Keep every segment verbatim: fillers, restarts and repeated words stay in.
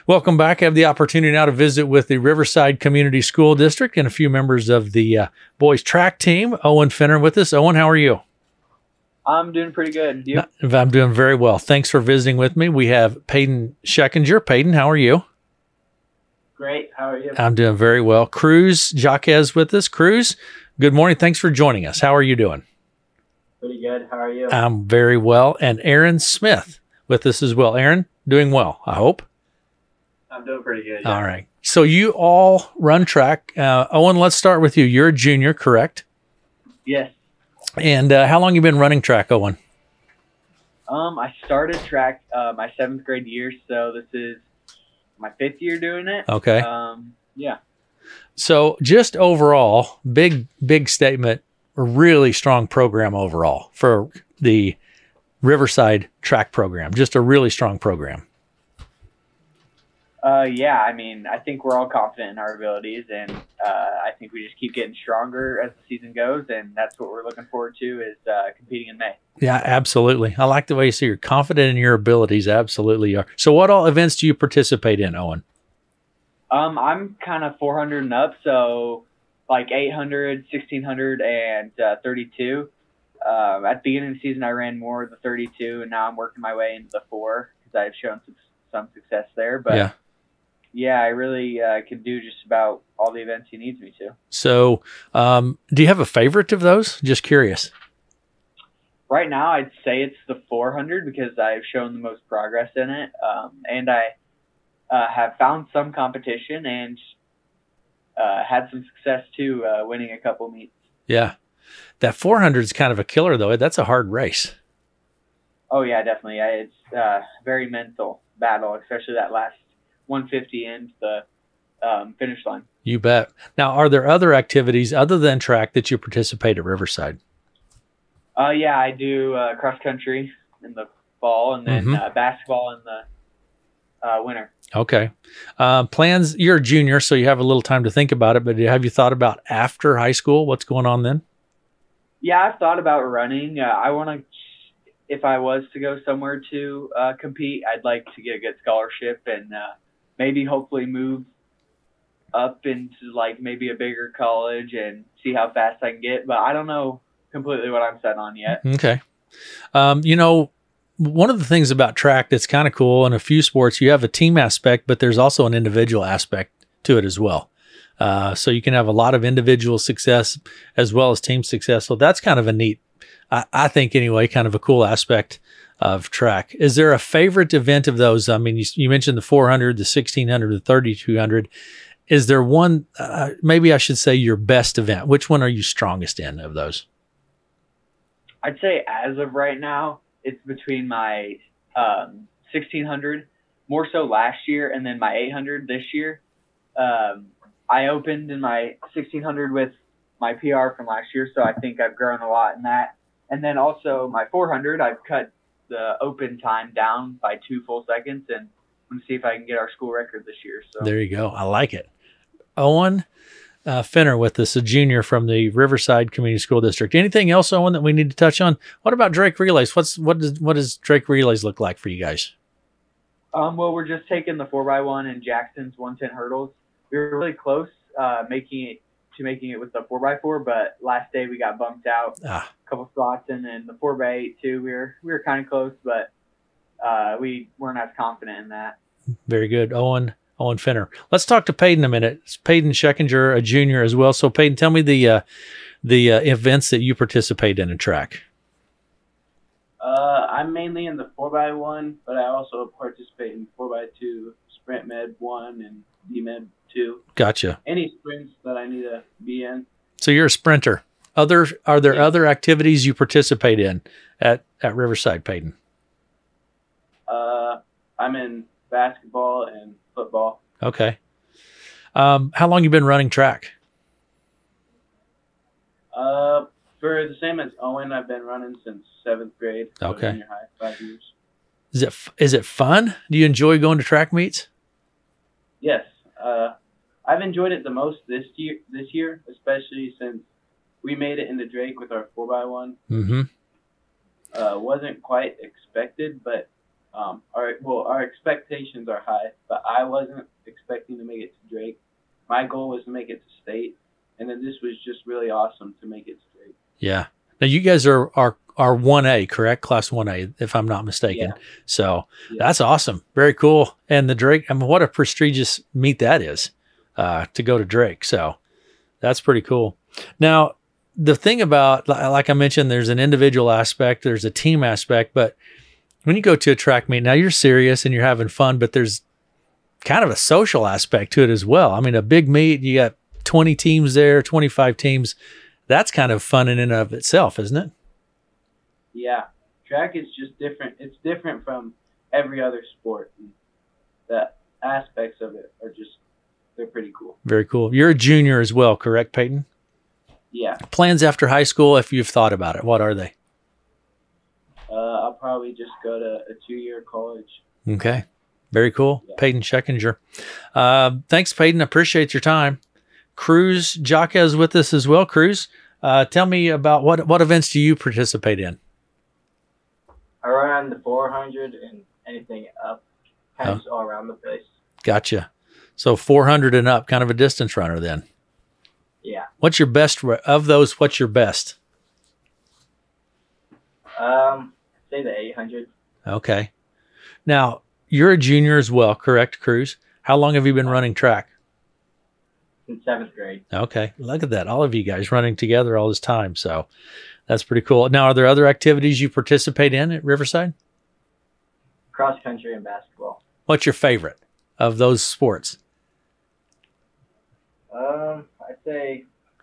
Welcome back. I have the opportunity now to visit with the Riverside Community School District and a few members of the uh, boys track team. Owen Fenner with us. Owen, how are you? I'm doing pretty good. You? I'm doing very well. Thanks for visiting with me. We have Peyton Scheckinger. Peyton, how are you? Great. How are you? I'm doing very well. Cruz Jaquez with us. Cruz, good morning. Thanks for joining us. How are you doing? Pretty good. How are you? I'm very well. And Aaron Smith with us as well. Aaron, doing well, I hope. I'm doing pretty good. Yeah. All right. So you all run track. Uh, Owen, let's start with you. You're a junior, correct? Yes. And uh, how long you been running track, Owen? Um, I started track uh, my seventh grade year, so this is my fifth year doing it. Okay. Um, yeah. So just overall, big, big statement, a really strong program overall for the Riverside track program. Just a really strong program. Uh, yeah, I mean, I think we're all confident in our abilities, and uh, I think we just keep getting stronger as the season goes, and that's what we're looking forward to is uh, competing in May. Yeah, absolutely. I like the way you say you're confident in your abilities. Absolutely are. So what all events do you participate in, Owen? Um, I'm kind of four hundred and up, so like eight hundred, sixteen hundred, and uh, thirty-two. Um, at the beginning of the season, I ran more of the thirty-two, and now I'm working my way into the four because I've shown some, some success there. But yeah. Yeah, I really uh, can do just about all the events he needs me to. So, um, do you have a favorite of those? Just curious. Right now, I'd say it's the four hundred because I've shown the most progress in it, um, and I uh, have found some competition and uh, had some success too, uh, winning a couple meets. Yeah, that four hundred is kind of a killer, though. That's a hard race. Oh yeah, definitely. I, it's a very mental battle, especially that last one fifty and the um, finish line. You bet. Now, are there other activities other than track that you participate at Riverside? Uh, yeah, I do uh, cross country in the fall and then mm-hmm. uh, basketball in the uh, winter. Okay. Uh, plans, you're a junior, so you have a little time to think about it, but have you thought about after high school? What's going on then? Yeah, I've thought about running. Uh, I want to, if I was to go somewhere to uh, compete, I'd like to get a good scholarship and uh, maybe hopefully move up into like maybe a bigger college and see how fast I can get. But I don't know completely what I'm set on yet. Okay. Um, you know, one of the things about track that's kind of cool in a few sports, you have a team aspect, but there's also an individual aspect to it as well. Uh, so you can have a lot of individual success as well as team success. So that's kind of a neat, I, I think anyway, kind of a cool aspect of track. Is there a favorite event of those? I mean, you, you mentioned the four hundred, the sixteen hundred, the thirty-two hundred. Is there one, uh, maybe I should say your best event? Which one are you strongest in of those? I'd say as of right now, it's between my um, sixteen hundred, more so last year, and then my eight hundred this year. Um, I opened in my sixteen hundred with my P R from last year, so I think I've grown a lot in that. And then also my four hundred, I've cut the open time down by two full seconds, and I'm going to see if I can get our school record this year. So there you go. I like it. Owen uh, Fenner with us, a junior from the Riverside Community School District. Anything else, Owen, that we need to touch on? What about Drake Relays? What's what does what does Drake Relays look like for you guys? Um, well, we're just taking the four by one and Jackson's one ten hurdles. We were really close uh, making it to making it with the four by four, but last day we got bumped out ah. a couple spots, and then the four by eight too. We were we were kind of close, but uh, we weren't as confident in that. Very good, Owen. Owen Fenner. Let's talk to Peyton a minute. It's Peyton Scheckinger, a junior as well. So Peyton, tell me the uh, the uh, events that you participate in a track. Uh, I'm mainly in the four by one, but I also participate in four by two, Sprint Med one, and D Med two. Gotcha. Any sprints that I need to be in. So you're a sprinter. Other are there yeah. other activities you participate in at, at Riverside, Peyton? Uh, I'm in basketball and football. Okay. Um, how long you been running track? Uh, for the same as Owen, I've been running since seventh grade. So okay. Junior high, five years. Is it is it fun? Do you enjoy going to track meets? Yes. Uh, I've enjoyed it the most this year. This year, especially since we made it into Drake with our four by one. Mm-hmm. Uh, wasn't quite expected, but Um, our well, our expectations are high, but I wasn't expecting to make it to Drake. My goal was to make it to state, and then this was just really awesome to make it to Drake. Yeah. Now you guys are are are one A, correct? Class one A, if I'm not mistaken. Yeah. So Yeah. that's awesome. Very cool. And the Drake, I mean, what a prestigious meet that is, uh, to go to Drake. So that's pretty cool. Now, the thing about, li- like I mentioned, there's an individual aspect, there's a team aspect, but when you go to a track meet, now you're serious and you're having fun, but there's kind of a social aspect to it as well. I mean, a big meet, you got twenty teams there, twenty-five teams. That's kind of fun in and of itself, isn't it? Yeah, track is just different. It's different from every other sport. And the aspects of it are just, they're pretty cool. Very cool. You're a junior as well, correct, Peyton? Yeah. Plans after high school, if you've thought about it, what are they? Uh, I'll probably just go to a two-year college. Okay. Very cool. Yeah. Peyton Scheckinger. Uh, thanks, Peyton. Appreciate your time. Cruz Jaka is with us as well. Cruz, uh, tell me about what, what events do you participate in? I run the four hundred and anything up, kind of just all around the place. Gotcha. So four hundred and up, kind of a distance runner then. Yeah. What's your best re- of those? What's your best? Um, say the eight hundred. Okay. Now you're a junior as well, correct, Cruz? How long have you been running track? In seventh grade. Okay. Look at that. All of you guys running together all this time. So that's pretty cool. Now, are there other activities you participate in at Riverside? Cross country and basketball. What's your favorite of those sports? Um, I'd say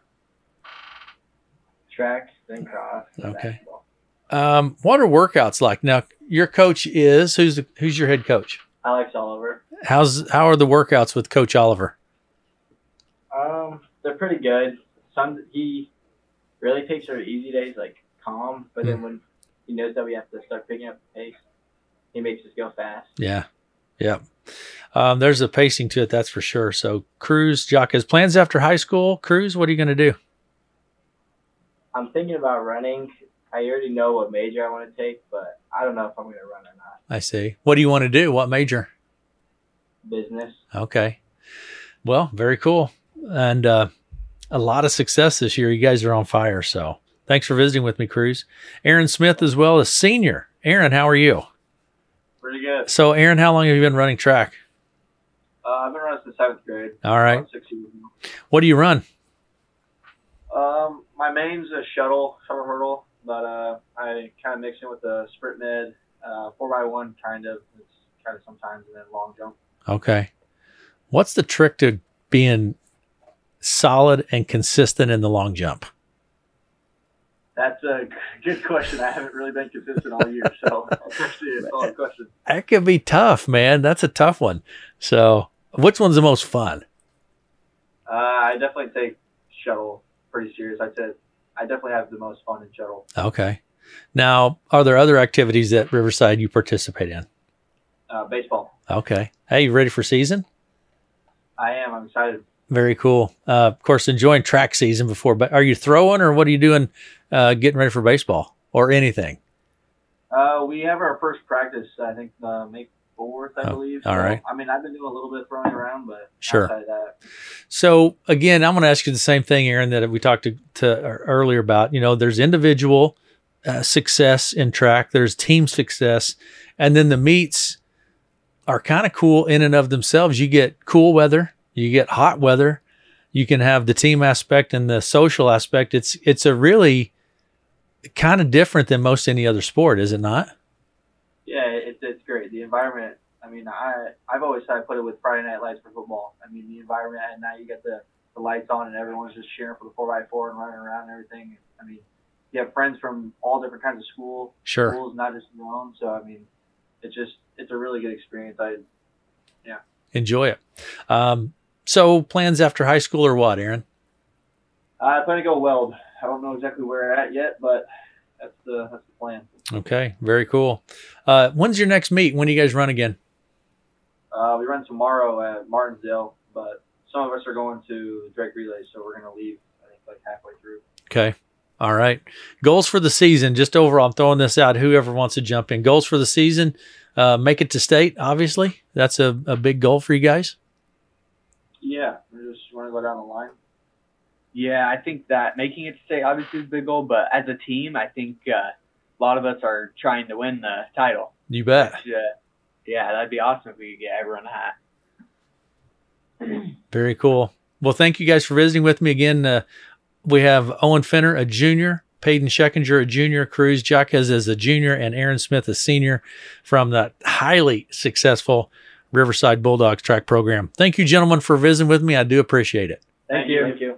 track, then cross, then Okay. basketball. Um, what are workouts like? Now, your coach is, who's the, who's your head coach? Alex Oliver. How's how are the workouts with Coach Oliver? Um, they're pretty good. Some he really takes our easy days like calm, but then when he knows that we have to start picking up the pace, he makes us go fast. Yeah. Yep. Um, there's a pacing to it, that's for sure. So, Cruz, Jockeys, plans after high school? Cruz, what are you going to do? I'm thinking about running. I already know what major I want to take, but I don't know if I'm going to run or not. I see. What do you want to do? What major? Business. Okay. Well, very cool. And uh, a lot of success this year. You guys are on fire. So thanks for visiting with me, Cruz. Aaron Smith as well, a senior. Aaron, how are you? Pretty good. So, Aaron, how long have you been running track? Uh, I've been running since seventh grade. All right. About six years now. What do you run? Um, my main's a shuttle, shuttle hurdle, but uh, I kind of mix in with the sprint mid, uh, four by one kind of. It's kind of sometimes, and then long jump. Okay. What's the trick to being solid and consistent in the long jump? That's a good question. I haven't really been consistent all year, so that's actually a solid question. That could be tough, man. That's a tough one. So, which one's the most fun? Uh, I definitely take shuttle pretty serious. I'd say I definitely have the most fun in shuttle. Okay. Now, are there other activities at Riverside you participate in? Uh, baseball. Okay. Hey, you ready for season? I am. I'm excited. Very cool. Uh, of course, enjoying track season before, but are you throwing or what are you doing uh, getting ready for baseball or anything? Uh, we have our first practice, I think, uh, May fourth, I Oh, believe. all right. I mean, I've been doing a little bit of throwing around, but Sure. outside of that, So again, I'm going to ask you the same thing, Aaron, that we talked to, to earlier about. You know, there's individual uh, success in track, there's team success, and then the meets are kind of cool in and of themselves. You get cool weather, you get hot weather, you can have the team aspect and the social aspect. It's it's a really kind of different than most any other sport, is it not? yeah, it's it's great. The environment. I mean, I I've always said I put it with Friday Night Lights for football. I mean, the environment at night, you get the, the lights on and everyone's just cheering for the four by four and running around and everything. I mean, you have friends from all different kinds of school Sure. schools, not just your own. So I mean, it's just it's a really good experience. I Enjoy it. Um, so plans after high school or what, Aaron? I plan to go weld. I don't know exactly where we're at yet, but that's the that's the plan. Okay, very cool. Uh, when's your next meet? When do you guys run again? Uh, we run tomorrow at Martinsdale, but some of us are going to Drake Relay, so we're going to leave, I think, like halfway through. Okay. All right. Goals for the season, just overall, I'm throwing this out. Whoever wants to jump in. Goals for the season, uh, make it to state, obviously. That's a, a big goal for you guys. Yeah, we just want to go down the line. Yeah, I think that making it to state obviously is a big goal, but as a team, I think uh, a lot of us are trying to win the title. You bet. Which, uh, yeah, that'd be awesome if we could get everyone a hat. Very cool. Well, thank you guys for visiting with me again. Uh, we have Owen Fenner, a junior, Peyton Scheckinger, a junior, Cruz Jaquez as a junior, and Aaron Smith, a senior from the highly successful Riverside Bulldogs track program. Thank you, gentlemen, for visiting with me. I do appreciate it. Thank, Thank you. Thank you.